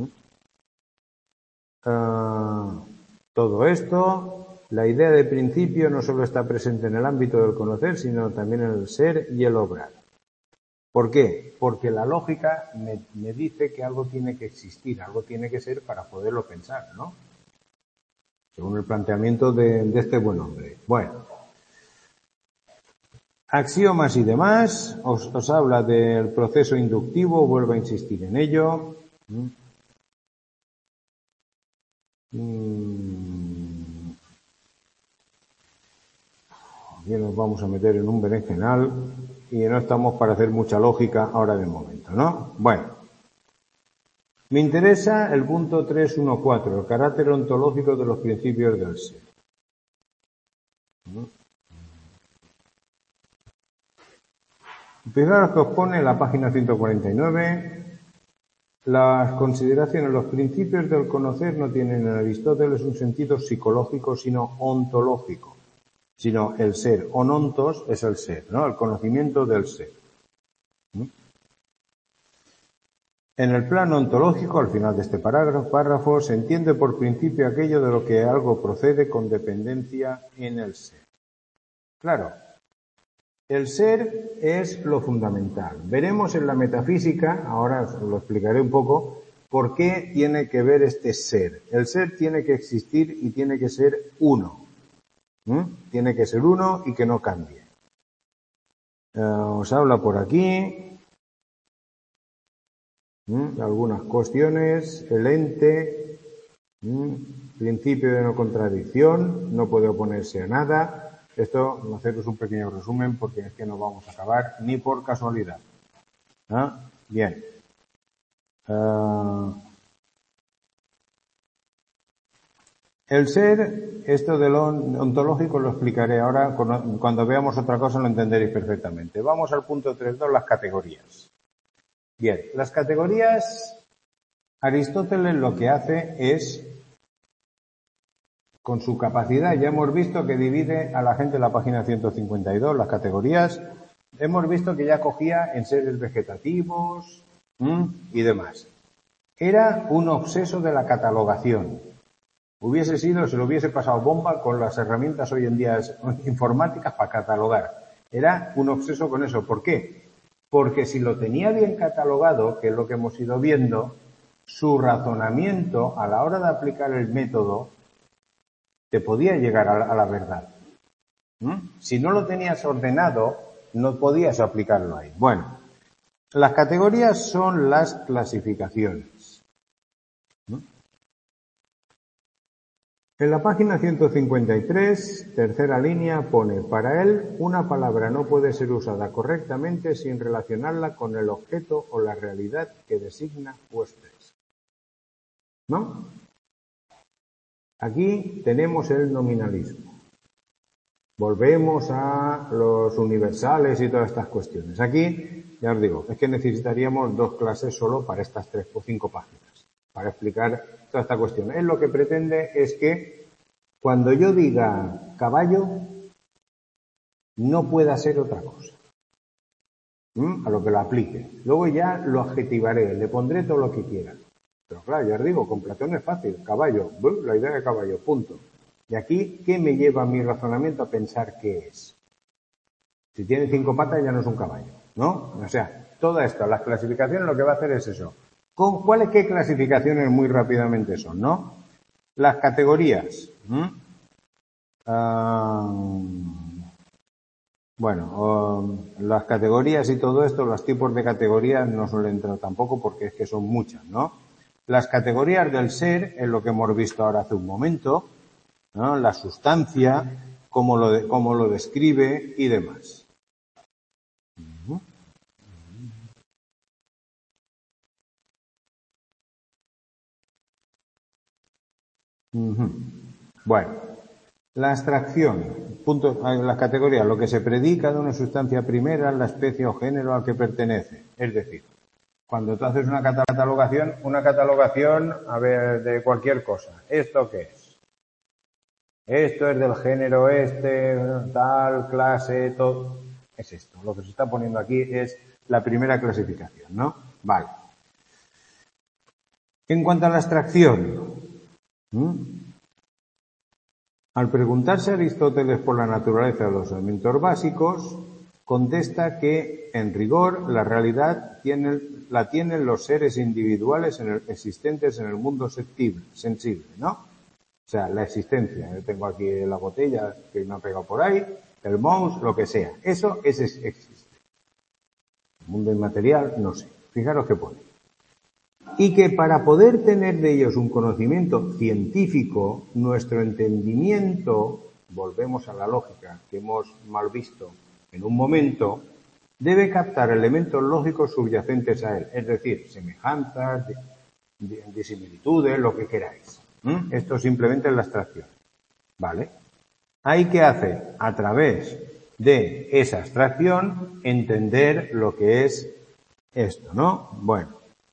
Uh, todo esto, la idea de principio no solo está presente en el ámbito del conocer, sino también en el ser y el obrar. ¿Por qué? Porque la lógica me, me dice que algo tiene que existir, algo tiene que ser para poderlo pensar, ¿no? Según el planteamiento de, de este buen hombre. Bueno. Axiomas y demás, os, os habla del proceso inductivo, vuelvo a insistir en ello. Mm. Aquí nos vamos a meter en un berenjenal y no estamos para hacer mucha lógica ahora de momento, ¿no? Bueno. Me interesa el punto tres punto catorce, el carácter ontológico de los principios del ser. Fijaros que os pone en la página ciento cuarenta y nueve las consideraciones, los principios del conocer no tienen en Aristóteles un sentido psicológico, sino ontológico, sino el ser. Onontos es el ser, ¿no? El conocimiento del ser. ¿Mm? En el plano ontológico, al final de este parágrafo, párrafo, se entiende por principio aquello de lo que algo procede con dependencia en el ser. Claro, el ser es lo fundamental. Veremos en la metafísica, ahora os lo explicaré un poco, por qué tiene que ver este ser. El ser tiene que existir y tiene que ser uno. ¿Mm? Tiene que ser uno y que no cambie. Uh, os habla por aquí... ¿Mm? Algunas cuestiones, el ente, ¿Mm? principio de no contradicción, no puede oponerse a nada. Esto, haceros un pequeño resumen porque es que no vamos a acabar ni por casualidad. ¿Ah? Bien. Uh, el ser, esto de lo ontológico lo explicaré ahora, cuando veamos otra cosa lo entenderéis perfectamente. Vamos al punto tres punto dos, las categorías. Bien, las categorías, Aristóteles lo que hace es, con su capacidad, ya hemos visto que divide a la gente en la página ciento cincuenta y dos, las categorías, hemos visto que ya cogía en seres vegetativos ¿m? y demás. Era un obseso de la catalogación. Hubiese sido, se lo hubiese pasado bomba con las herramientas hoy en día informáticas para catalogar. Era un obseso con eso. ¿Por qué? Porque si lo tenía bien catalogado, que es lo que hemos ido viendo, su razonamiento a la hora de aplicar el método te podía llegar a la, a la verdad. ¿Mm? Si no lo tenías ordenado, no podías aplicarlo ahí. Bueno, las categorías son las clasificaciones. ¿Mm? En la página ciento cincuenta y tres, tercera línea, pone: para él, una palabra no puede ser usada correctamente sin relacionarla con el objeto o la realidad que designa o expresa. ¿No? Aquí tenemos el nominalismo. Volvemos a los universales y todas estas cuestiones. Aquí, ya os digo, es que necesitaríamos dos clases solo para estas tres o cinco páginas, para explicar toda esta cuestión. Él lo que pretende es que cuando yo diga caballo, no pueda ser otra cosa. ¿Mm? A lo que lo aplique. Luego ya lo adjetivaré, le pondré todo lo que quiera. Pero claro, ya os digo, con Platón es fácil. Caballo, la idea de caballo, punto. Y aquí, ¿qué me lleva mi razonamiento a pensar qué es? Si tiene cinco patas ya no es un caballo, ¿no? O sea, todo esto, las clasificaciones lo que va a hacer es eso. ¿Con cuáles qué clasificaciones muy rápidamente son, no? Las categorías. ¿Mm? Um, bueno, um, las categorías y todo esto, los tipos de categorías no suelen entrar tampoco porque es que son muchas, ¿no? Las categorías del ser es lo que hemos visto ahora hace un momento, ¿no? La sustancia, cómo lo, de, cómo lo describe y demás. Uh-huh. Uh-huh. Bueno, la abstracción, punto, las categorías, lo que se predica de una sustancia primera, la especie o género al que pertenece. Es decir, cuando tú haces una catalogación, una catalogación, a ver, de cualquier cosa. ¿Esto qué es? Esto es del género este, tal, clase, todo. Es esto. Lo que se está poniendo aquí es la primera clasificación, ¿no? Vale. En cuanto a la abstracción, ¿Mm? al preguntarse a Aristóteles por la naturaleza de los elementos básicos, contesta que, en rigor, la realidad tiene, la tienen los seres individuales en el, existentes en el mundo sensible, ¿no? O sea, la existencia. Yo tengo aquí la botella que me ha pegado por ahí, el mouse, lo que sea. Eso es, es existe. El mundo inmaterial, no sé. Fijaros qué pone. Y que para poder tener de ellos un conocimiento científico, nuestro entendimiento, volvemos a la lógica que hemos mal visto en un momento, debe captar elementos lógicos subyacentes a él, es decir, semejanzas, disimilitudes, lo que queráis. ¿Mm? Esto simplemente es la abstracción. ¿Vale? Hay que hacer, a través de esa abstracción, entender lo que es esto, ¿no? Bueno.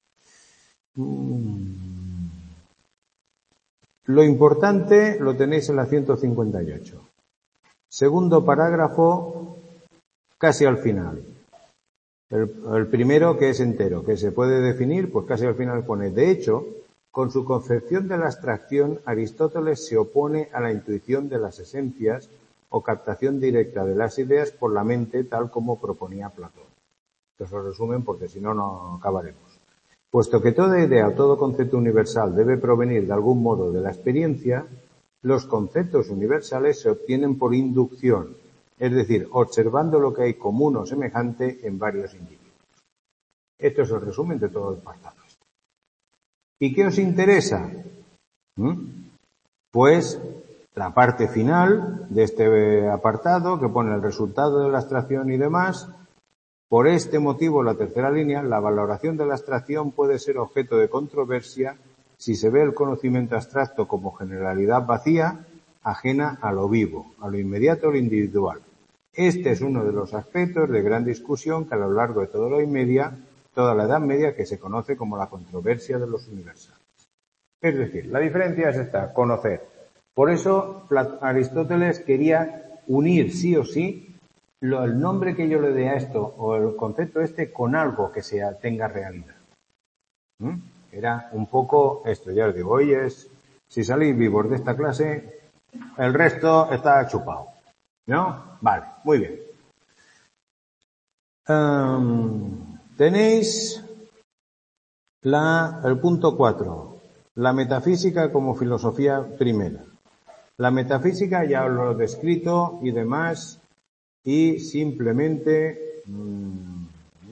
Lo importante lo tenéis en la ciento cincuenta y ocho. Segundo parágrafo, casi al final. El, el primero, que es entero, que se puede definir, pues casi al final pone: de hecho, con su concepción de la abstracción, Aristóteles se opone a la intuición de las esencias o captación directa de las ideas por la mente, tal como proponía Platón. Esto se lo resumen porque si no, no acabaremos. Puesto que toda idea o todo concepto universal debe provenir de algún modo de la experiencia, los conceptos universales se obtienen por inducción, es decir, observando lo que hay común o semejante en varios individuos. Esto es el resumen de todo el apartado. ¿Y qué os interesa? ¿Mm? Pues la parte final de este apartado, que pone el resultado de la abstracción y demás. Por este motivo, la tercera línea, la valoración de la abstracción puede ser objeto de controversia si se ve el conocimiento abstracto como generalidad vacía, ajena a lo vivo, a lo inmediato o lo individual. Este es uno de los aspectos de gran discusión que a lo largo de toda la Edad Media, toda la Edad Media, que se conoce como la controversia de los universales. Es decir, la diferencia es esta, conocer. Por eso Aristóteles quería unir sí o sí Lo, el nombre que yo le dé a esto o el concepto este con algo que sea, tenga realidad. ¿Mm? Era un poco esto, ya os digo, hoy es, si salís vivos de esta clase, el resto está chupado. ¿No? Vale, muy bien. Um, tenéis La, el punto cuatro, la metafísica como filosofía primera. La metafísica ya lo he descrito y demás, y simplemente mmm,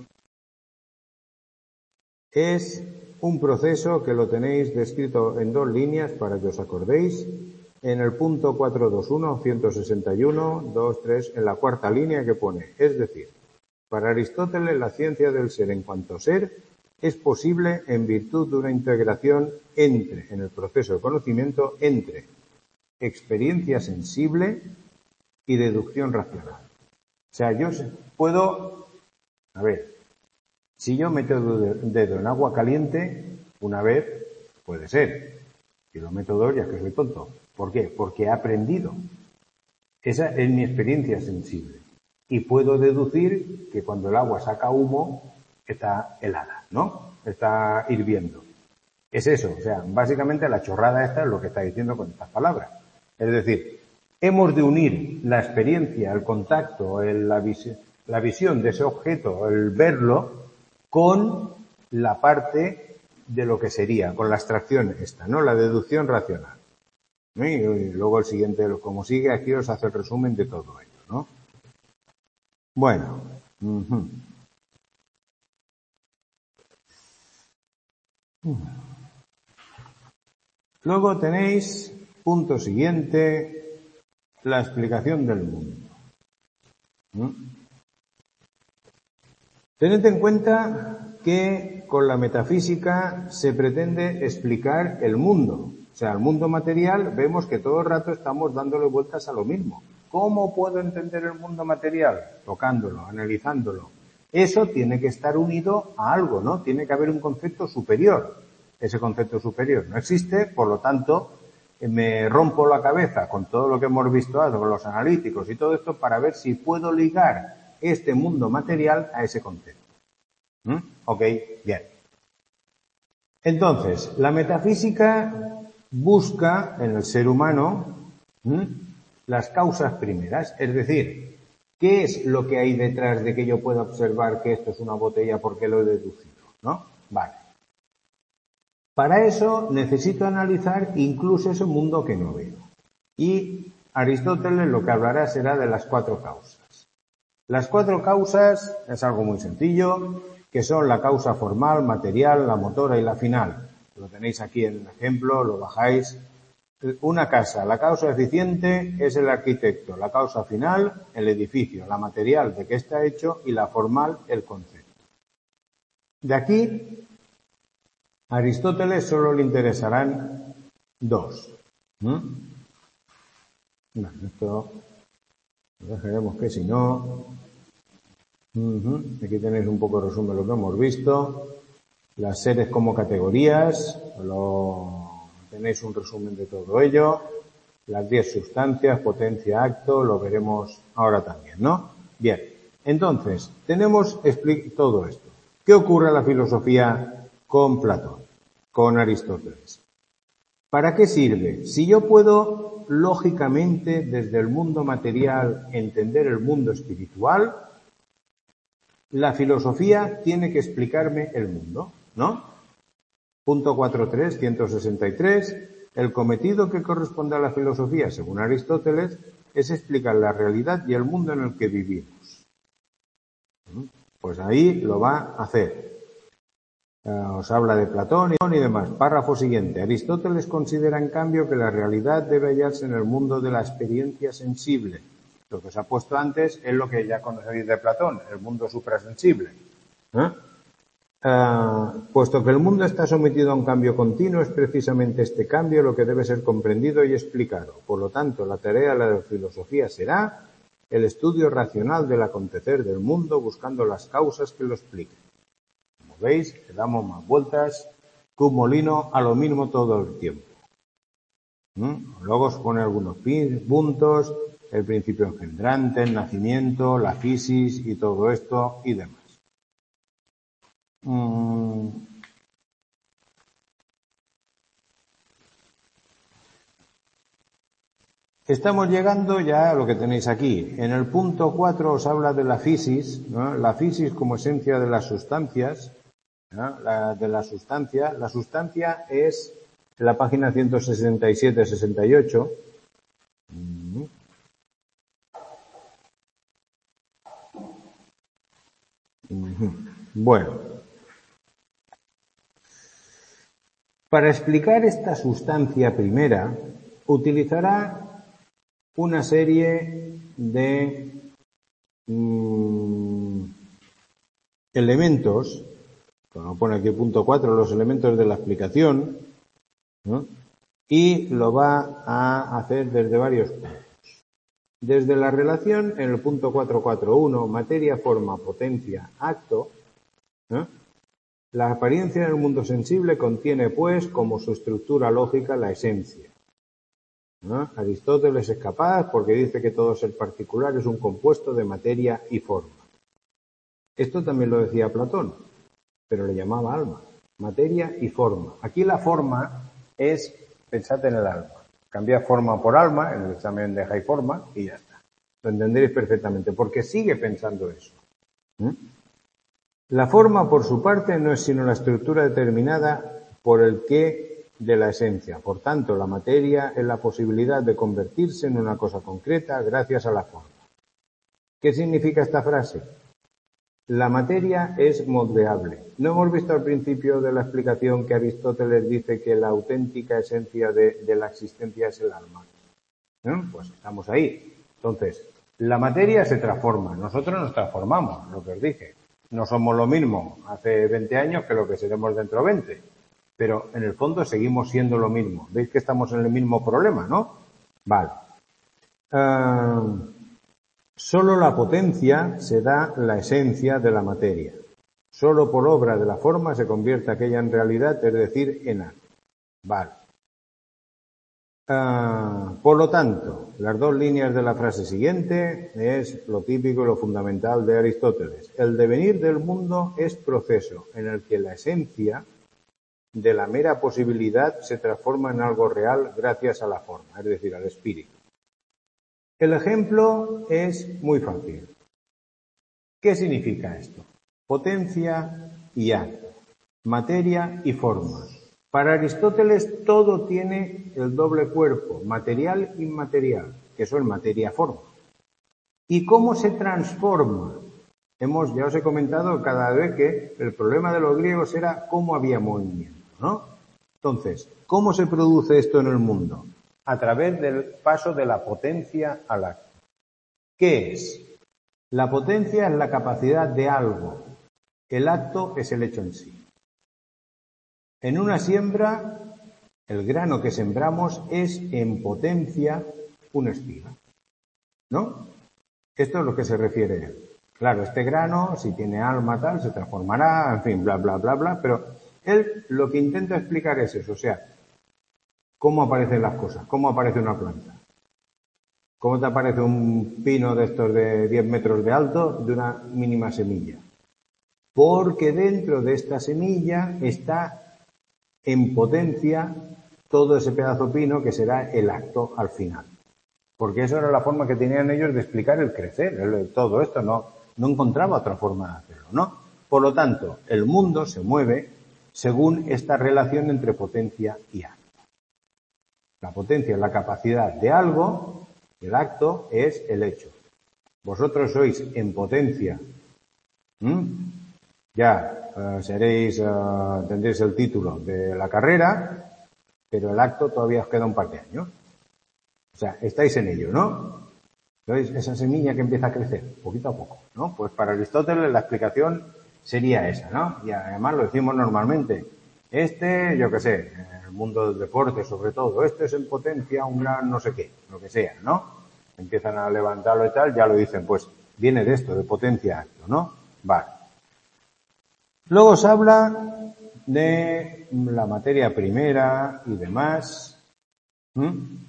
es un proceso que lo tenéis descrito en dos líneas para que os acordéis. En el punto cuatrocientos veintiuno, ciento sesenta y uno, dos, tres, en la cuarta línea que pone, es decir, para Aristóteles la ciencia del ser en cuanto ser es posible en virtud de una integración entre, en el proceso de conocimiento, entre experiencia sensible y deducción racional. O sea, yo puedo, a ver, si yo meto el dedo en agua caliente, una vez puede ser. Si lo meto dos, ya que soy tonto. ¿Por qué? Porque he aprendido. Esa es mi experiencia sensible. Y puedo deducir que cuando el agua saca humo, está helada, ¿no? Está hirviendo. Es eso. O sea, básicamente la chorrada esta es lo que está diciendo con estas palabras. Es decir, hemos de unir la experiencia, el contacto, el, la, vis- la visión de ese objeto, el verlo, con la parte de lo que sería, con la abstracción esta, ¿no? La deducción racional. ¿No? Y, y luego el siguiente, como sigue, aquí os hace el resumen de todo ello, ¿no? Bueno. Uh-huh. Uh. Luego tenéis, punto siguiente, la explicación del mundo. ¿Mm? Tened en cuenta que con la metafísica se pretende explicar el mundo. O sea, el mundo material vemos que todo el rato estamos dándole vueltas a lo mismo. ¿Cómo puedo entender el mundo material? Tocándolo, analizándolo. Eso tiene que estar unido a algo, ¿no? Tiene que haber un concepto superior. Ese concepto superior no existe, por lo tanto, me rompo la cabeza con todo lo que hemos visto, con los analíticos y todo esto, para ver si puedo ligar este mundo material a ese concepto. ¿Mm? Ok, bien. Entonces, la metafísica busca en el ser humano ¿Mm? las causas primeras, es decir, ¿qué es lo que hay detrás de que yo pueda observar que esto es una botella porque lo he deducido? ¿No? Vale. Para eso necesito analizar incluso ese mundo que no veo. Y Aristóteles lo que hablará será de las cuatro causas. Las cuatro causas es algo muy sencillo, que son la causa formal, material, la motora y la final. Lo tenéis aquí en el ejemplo, lo bajáis. Una casa, la causa eficiente es el arquitecto, la causa final, el edificio, la material de que está hecho y la formal, el concepto. De aquí, a Aristóteles solo le interesarán dos. ¿Mm? Bueno, esto lo dejaremos que si no... Uh-huh. Aquí tenéis un poco de resumen de lo que hemos visto. Las seres como categorías, lo... tenéis un resumen de todo ello. Las diez sustancias, potencia, acto, lo veremos ahora también, ¿no? Bien, entonces, tenemos todo esto. ¿Qué ocurre en la filosofía con Platón, con Aristóteles? ¿Para qué sirve? Si yo puedo, lógicamente, desde el mundo material, entender el mundo espiritual, la filosofía tiene que explicarme el mundo, ¿no? Punto cuatro punto tres, ciento sesenta y tres. El cometido que corresponde a la filosofía, según Aristóteles, es explicar la realidad y el mundo en el que vivimos. Pues ahí lo va a hacer. Uh, os habla de Platón y demás. Párrafo siguiente. Aristóteles considera, en cambio, que la realidad debe hallarse en el mundo de la experiencia sensible. Lo que os ha puesto antes es lo que ya conocéis de Platón, el mundo suprasensible. ¿Eh? Uh, puesto que el mundo está sometido a un cambio continuo, es precisamente este cambio lo que debe ser comprendido y explicado. Por lo tanto, la tarea de la filosofía será el estudio racional del acontecer del mundo, buscando las causas que lo expliquen. Como veis, le damos más vueltas que un molino a lo mismo todo el tiempo. ¿Mm? Luego os pone algunos puntos, el principio engendrante, el nacimiento, la fisis y todo esto y demás. Mm. Estamos llegando ya a lo que tenéis aquí. En el punto cuatro os habla de la fisis, ¿no? La fisis como esencia de las sustancias, ¿no? La de la sustancia. La sustancia es en la página ciento sesenta y siete sesenta y ocho. Bueno, para explicar esta sustancia primera, utilizará una serie de mmm, elementos, como pone aquí punto cuatro, los elementos de la explicación, ¿no? Y lo va a hacer desde varios puntos. Desde la relación en el punto cuatrocientos cuarenta y uno, materia, forma, potencia, acto, ¿no? La apariencia en el mundo sensible contiene, pues, como su estructura lógica, la esencia, ¿no? Aristóteles es capaz porque dice que todo ser particular es un compuesto de materia y forma. Esto también lo decía Platón, pero le llamaba alma, materia y forma. Aquí la forma es, pensad en el alma. Cambiad forma por alma, en el examen dejáis forma y ya está. Lo entenderéis perfectamente, porque sigue pensando eso. ¿Mm? La forma, por su parte, no es sino la estructura determinada por el qué de la esencia. Por tanto, la materia es la posibilidad de convertirse en una cosa concreta gracias a la forma. ¿Qué significa esta frase? La materia es moldeable. ¿No hemos visto al principio de la explicación que Aristóteles dice que la auténtica esencia de, de la existencia es el alma? ¿No? Pues estamos ahí. Entonces, la materia se transforma. Nosotros nos transformamos, lo que os dije. No somos lo mismo hace veinte años que lo que seremos dentro de veinte. Pero en el fondo seguimos siendo lo mismo. ¿Veis que estamos en el mismo problema, no? Vale. Uh, solo la potencia se da la esencia de la materia. Solo por obra de la forma se convierte aquella en realidad, es decir, en algo. Vale. Uh, por lo tanto, las dos líneas de la frase siguiente es lo típico y lo fundamental de Aristóteles. El devenir del mundo es proceso en el que la esencia de la mera posibilidad se transforma en algo real gracias a la forma, es decir, al espíritu. El ejemplo es muy fácil. ¿Qué significa esto? Potencia y acto, materia y forma. Para Aristóteles todo tiene el doble cuerpo, material e inmaterial, que son materia-forma. ¿Y cómo se transforma? Hemos, ya os he comentado cada vez que el problema de los griegos era cómo había movimiento, ¿no? Entonces, ¿cómo se produce esto en el mundo? A través del paso de la potencia al acto. ¿Qué es? La potencia es la capacidad de algo. El acto es el hecho en sí. En una siembra, el grano que sembramos es en potencia una espiga, ¿no? Esto es lo que se refiere a él. Claro, este grano, si tiene alma tal, se transformará, en fin, bla, bla, bla, bla, pero él lo que intenta explicar es eso, o sea, cómo aparecen las cosas, cómo aparece una planta. ¿Cómo te aparece un pino de estos de diez metros de alto de una mínima semilla? Porque dentro de esta semilla está en potencia todo ese pedazo pino que será el acto al final. Porque eso era la forma que tenían ellos de explicar el crecer, el, todo esto, no, no encontraba otra forma de hacerlo, ¿no? Por lo tanto, el mundo se mueve según esta relación entre potencia y acto. La potencia es la capacidad de algo, el acto es el hecho. Vosotros sois en potencia, ¿Mm? ya Uh, seréis, uh, tendréis el título de la carrera, pero el acto todavía os queda un par de años. O sea, estáis en ello, ¿no? ¿Veis? Esa semilla que empieza a crecer, poquito a poco, ¿no? Pues para Aristóteles la explicación sería esa, ¿no? Y además lo decimos normalmente. Este, yo qué sé, en el mundo del deporte sobre todo, este es en potencia un gran no sé qué, lo que sea, ¿no? Empiezan a levantarlo y tal, ya lo dicen, pues viene de esto, de potencia acto, ¿no? Vale. Luego se habla de la materia primera y demás. ¿Mm?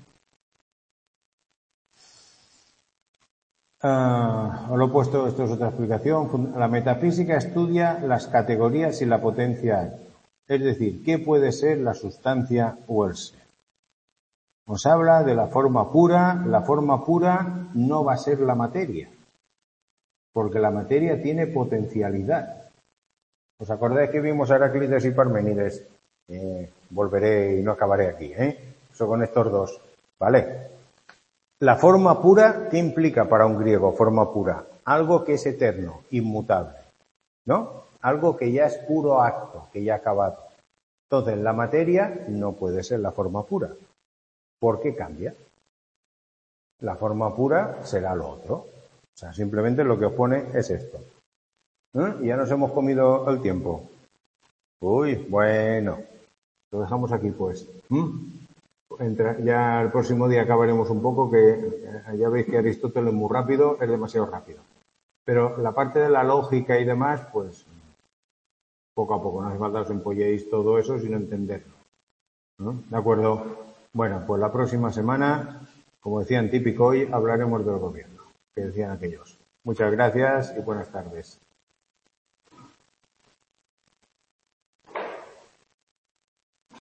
Uh, os lo he puesto, esto es otra explicación. La metafísica estudia las categorías y la potencia. Es decir, ¿qué puede ser la sustancia o el ser? Os habla de la forma pura. La forma pura no va a ser la materia, porque la materia tiene potencialidad. ¿Os acordáis que vimos a Heráclides y Parménides? Eh, volveré y no acabaré aquí, ¿eh? Eso con estos dos, ¿vale? La forma pura, ¿qué implica para un griego forma pura? Algo que es eterno, inmutable, ¿no? Algo que ya es puro acto, que ya ha acabado. Entonces, la materia no puede ser la forma pura. ¿Por qué cambia? La forma pura será lo otro. O sea, simplemente lo que os pone es esto. ¿Eh? Y ya nos hemos comido el tiempo. Uy, bueno. Lo dejamos aquí, pues. ¿Mm? Entra, ya el próximo día acabaremos un poco, que ya veis que Aristóteles es muy rápido, es demasiado rápido. Pero la parte de la lógica y demás, pues poco a poco, no hace falta que os empolléis todo eso, sino entenderlo, ¿no? ¿De acuerdo? Bueno, pues la próxima semana, como decían típico hoy, hablaremos del gobierno, que decían aquellos. Muchas gracias y buenas tardes.